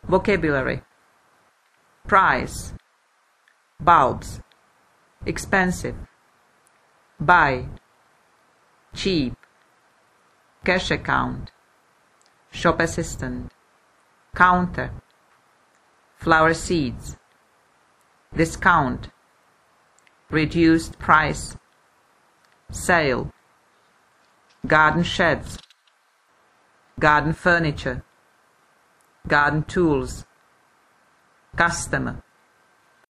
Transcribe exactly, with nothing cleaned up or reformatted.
Vocabulary: price, bulbs, expensive, buy, cheap, cash account, shop assistant, counter, flower seeds, discount, reduced price, sale, garden sheds, garden furniture, garden tools, customer,